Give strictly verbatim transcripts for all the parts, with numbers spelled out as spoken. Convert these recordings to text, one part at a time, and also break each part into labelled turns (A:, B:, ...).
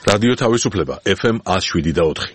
A: რადიო თავისუფლება ეფ ემ one oh seven და four.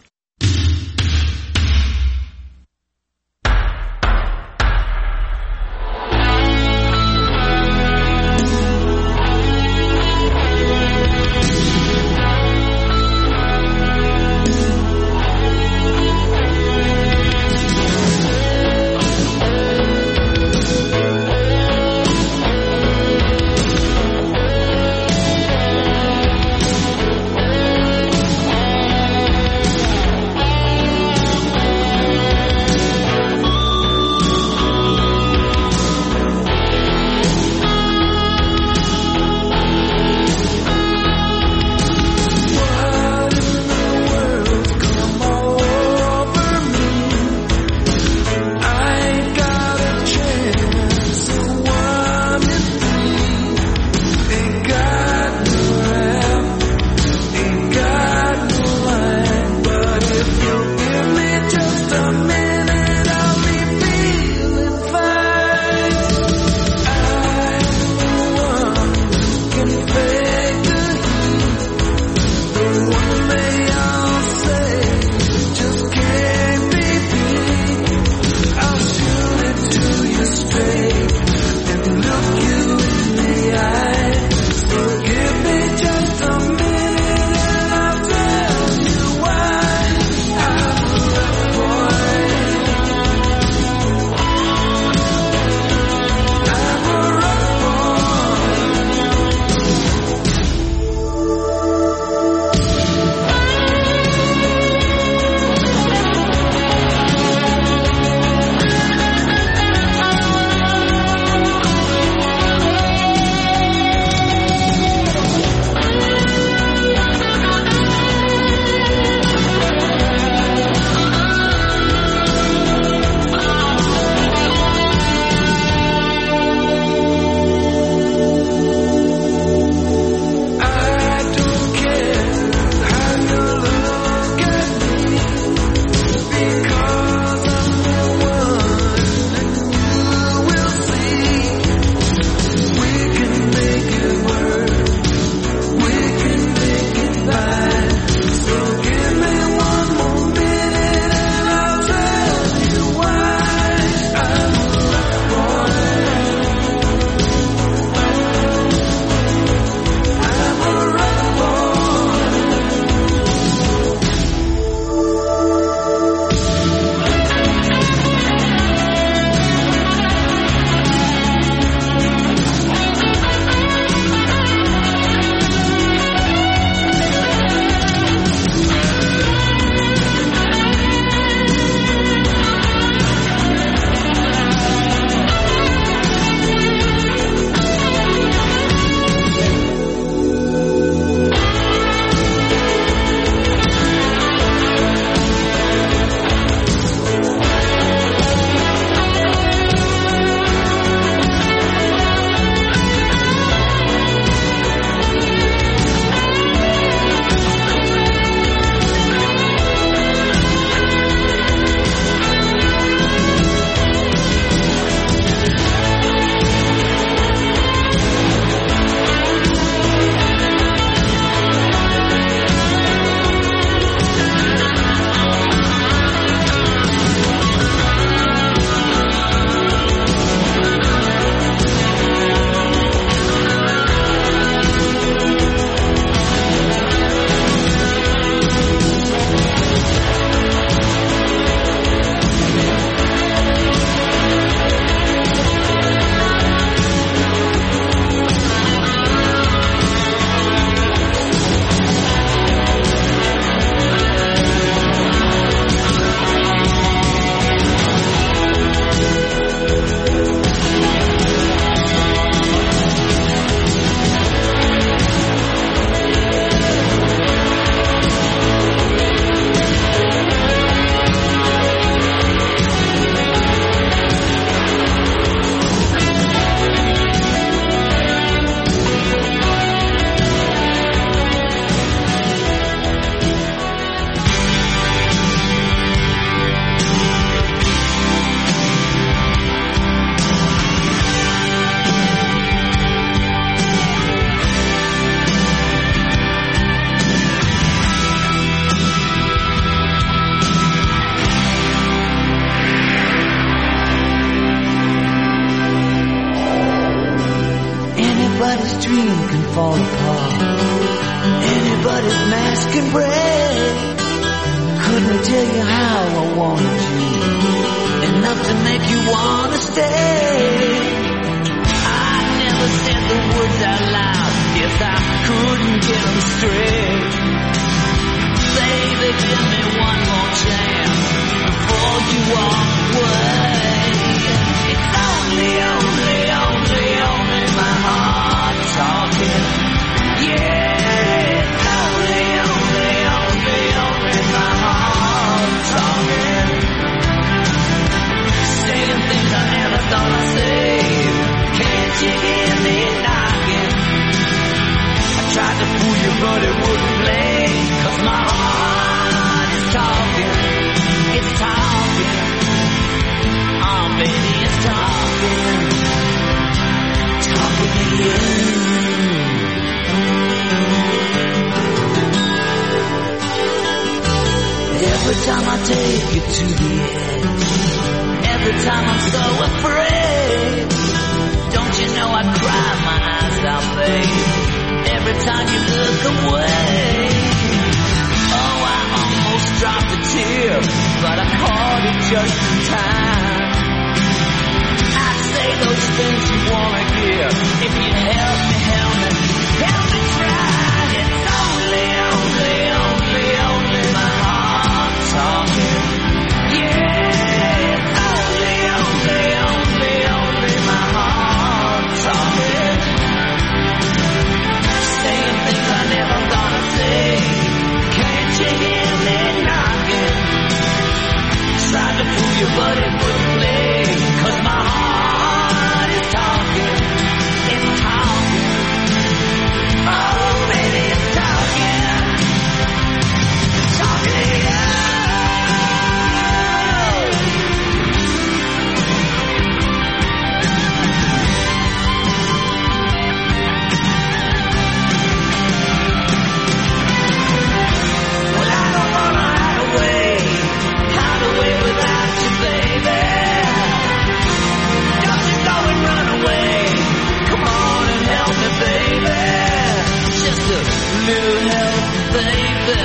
B: his mask and break. Couldn't tell you how I wanted you, enough to make you wanna stay. I never said the words out loud, yes I couldn't get them straight. Baby, give me one more chance before you walk away. It's only, only, only, only my heart talking. Yeah, it's only, only, only, only my heart talking. Saying things I never thought I'd say. Can't you hear me knocking? I tried to fool you but it wouldn't play. 'Cause my heart is talking. It's talking. Oh baby, it's talking. Talking to you. Every time I take you to the edge, every time I'm so afraid, don't you know I cry my eyes out, babe, every time you look away. Oh, I almost dropped a tear, but I caught it just in time. I'd say those things you wanna hear, if you help me, help me, help me try. It's only, only, only, only my heart talking. Yeah, it's only, only, only, only my heart talking. Saying things I never thought I'd say. Can't you hear me knocking? Tried to fool you but it wouldn't play. 'Cause my heart is talking. It's talking. Oh baby, it's talking. Talking to you. Well, I don't wanna hide away, hide away without you, baby. Don't you go and run away. Come on and help me, baby. Just a little help, baby.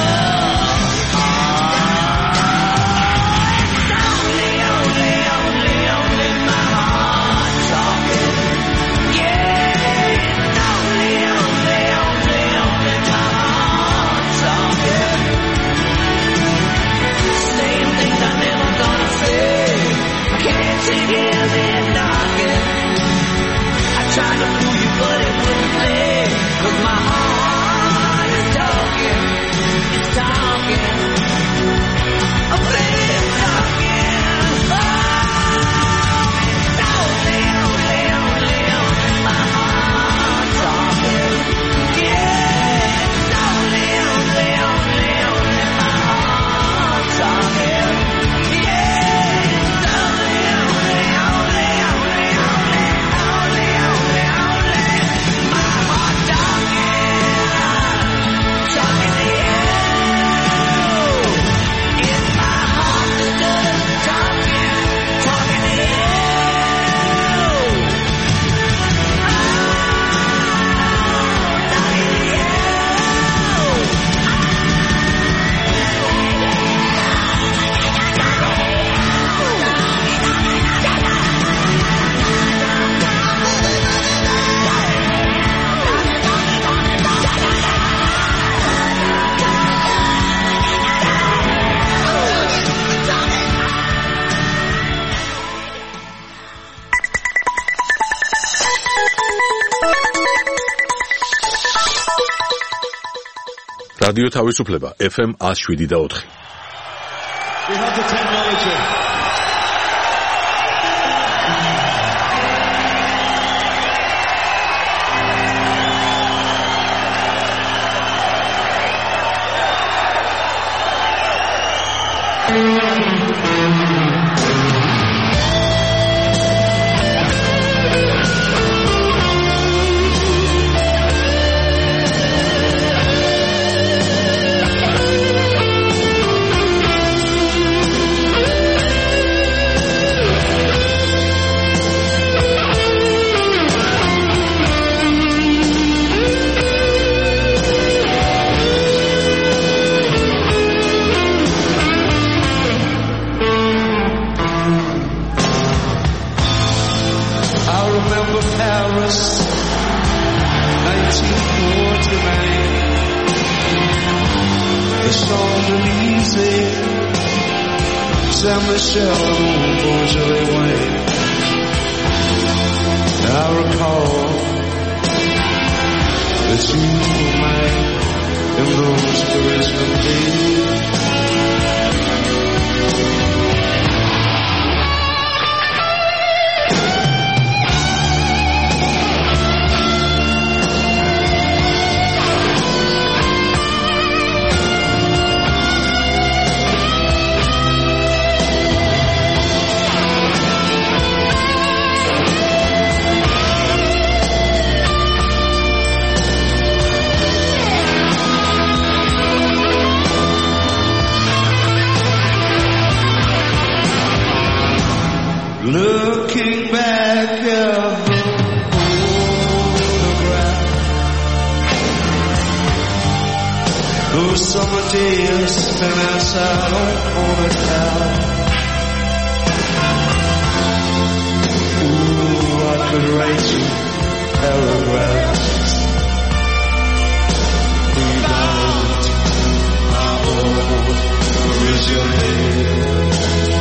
B: It's only, only, only, only my heart talking. Yeah, it's only, only, only, only my heart talking. Saying things I never thought I'd say. Can't you hear me knocking? I tried to fool you but it wouldn't play. 'Cause my heart is talking. It's talking. Oh baby, it's talking. Oh, it's only, only, only, only my heart talking. Yeah, it's only, only, only, only my heart talking. Yeah, it's only, only, only, only, only, only, only, only my heart talking. Talking to you. It's my heart that's just talking. Talking to you. Oh, talking to you.
A: რადიო თავისუფლება ეფ ემ one oh seven და four.
C: We have the technology.
D: the Champs-Élysées, Saint-Michel ou Beaujolais. I recall that you were mine in those Parisian days. Looking back at the photograph, those summer days spent outside on a town. Ooh, I could write you paragraphs about our old Parisian.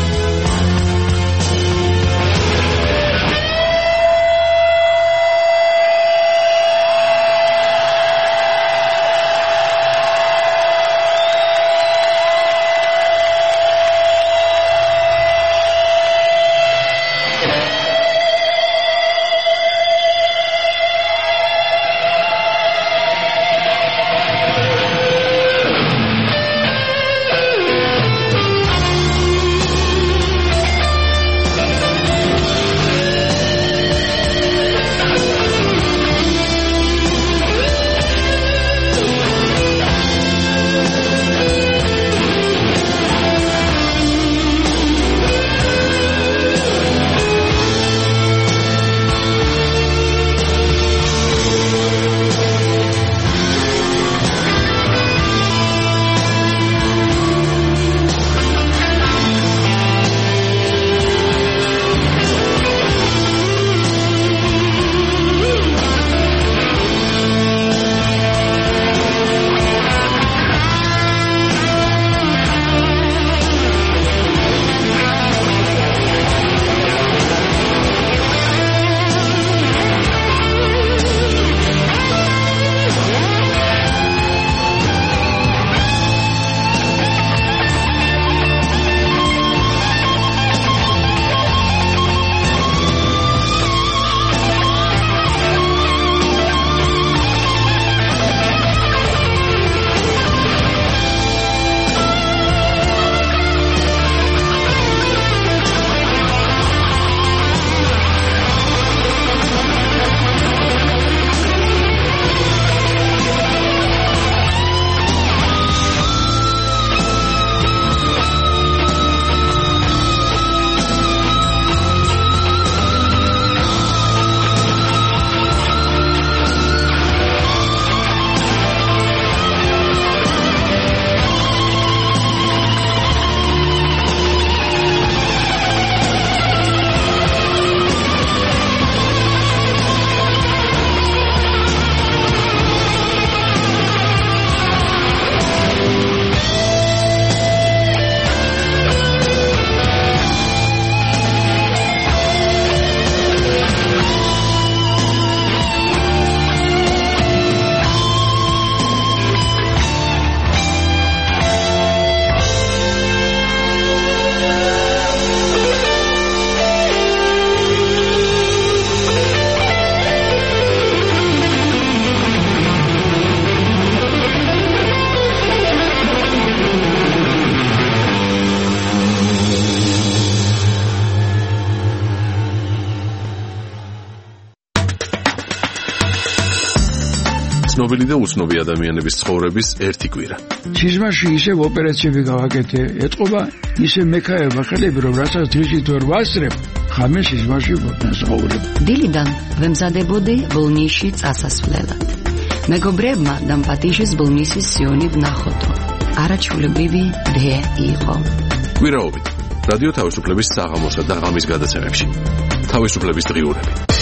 A: ცნობილი და უცნობი ადამიანების ცხოვრების ერთი კვირა.
E: სიზმარში ისევ ოპერაციები გავაკეთე, ეთყობა ისე მექაება ხელები, რომ რასაც დღისით ვერ ვასწრებ, ხამე სიზმარში ვსაუბრებ.
F: დილიდან ვემზადებოდი ბოლნისში წასასვლელად. მეგობრებმა და პატიჟის ბოლნისის სიონი ვნახოდო. არაჩვეულებრივი დე იყო.
A: კვირაობით რადიო თავისუფლების საღამოსა და ღამის გადაცემებში. თავისუფლების დღიურები.